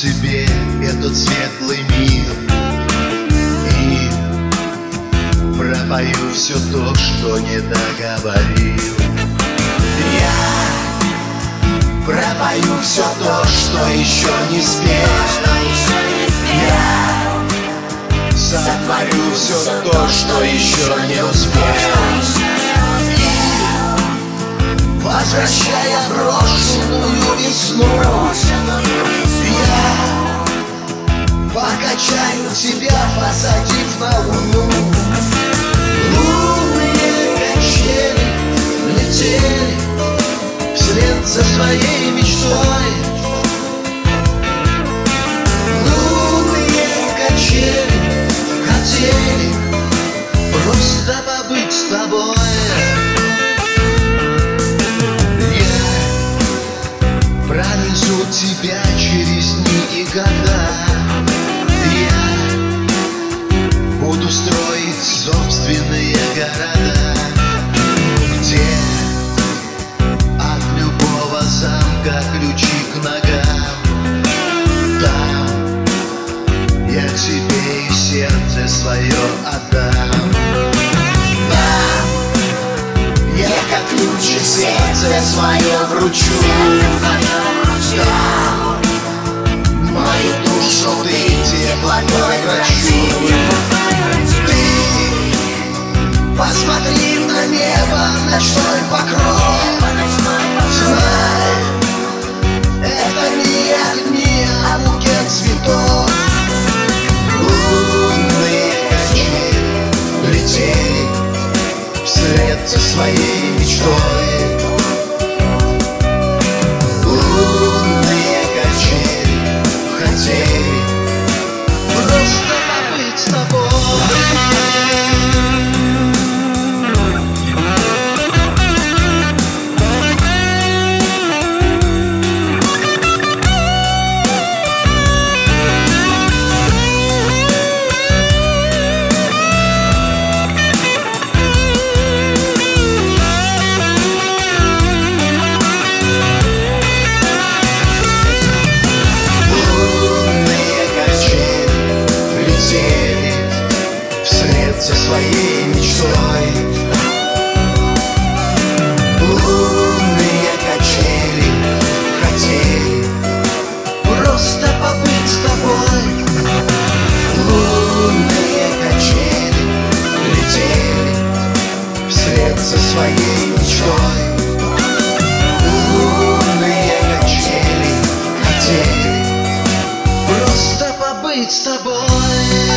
себе этот светлый мир и пропою все то, что не договорил. Я пропою все то, что еще не спел. Я сотворю все то, что еще не успел. Возвращая брошенную весну, я покачаю тебя, посадив на луну. Лунные качели летели вслед за своей мечтой. Лунные качели хотели просто побыть с тобой. Пронесу тебя через дни и года. Я буду строить собственные города, где от любого замка ключи к ногам. Там я тебе и сердце свое отдам. Там я как ключ и сердце свое вручу. Мою душу ты теплотой врачу. Ты посмотри на небо, ночной покров. Знай, это не огни, а букет цветов. Лунные качели летели вслед за своей мечтой. Просто побыть с тобой. Со своей мечтой. Лунные качели хотели просто побыть с тобой. Лунные качели летели вслед за своей мечтой. Лунные качели хотели просто побыть с тобой.